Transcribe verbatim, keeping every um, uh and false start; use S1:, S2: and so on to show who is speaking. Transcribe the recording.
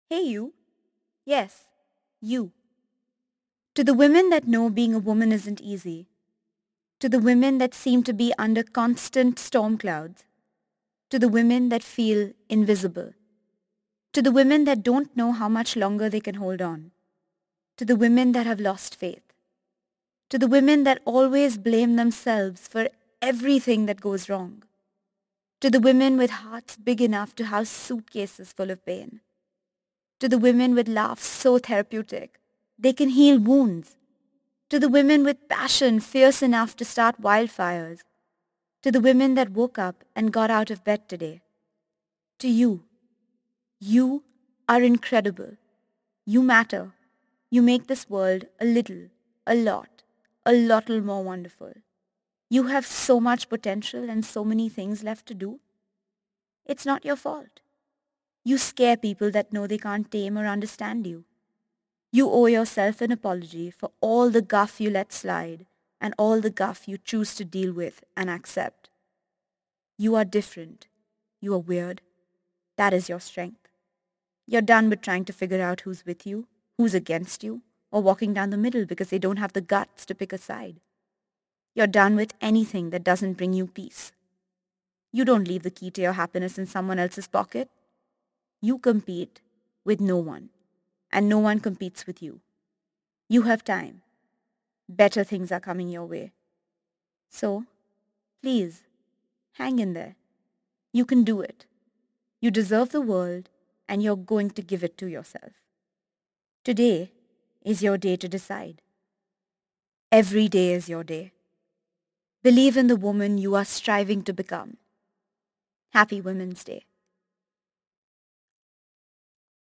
S1: Hey, you. Yes, you. To the women that know being a woman isn't easy. To the women that seem to be under constant storm clouds. To the women that feel invisible. To the women that don't know how much longer they can hold on. To the women that have lost faith. To the women that always blame themselves for everything that goes wrong. To the women with hearts big enough to house suitcases full of pain. To the women with laughs so therapeutic they can heal wounds. To the women with passion fierce enough to start wildfires. To the women that woke up and got out of bed today. To you. You are incredible. You matter. You make this world a little, a lot, a little more wonderful. You have so much potential and so many things left to do. It's not your fault. You scare people that know they can't tame or understand you. You owe yourself an apology for all the guff you let slide and all the guff you choose to deal with and accept. You are different. You are weird. That is your strength. You're done with trying to figure out who's with you, who's against you, or walking down the middle because they don't have the guts to pick a side. You're done with anything that doesn't bring you peace. You don't leave the key to your happiness in someone else's pocket. You compete with no one, and no one competes with you. You have time. Better things are coming your way. So, please, hang in there. You can do it. You deserve the world, and you're going to give it to yourself. Today is your day to decide. Every day is your day. Believe in the woman you are striving to become. Happy Women's Day.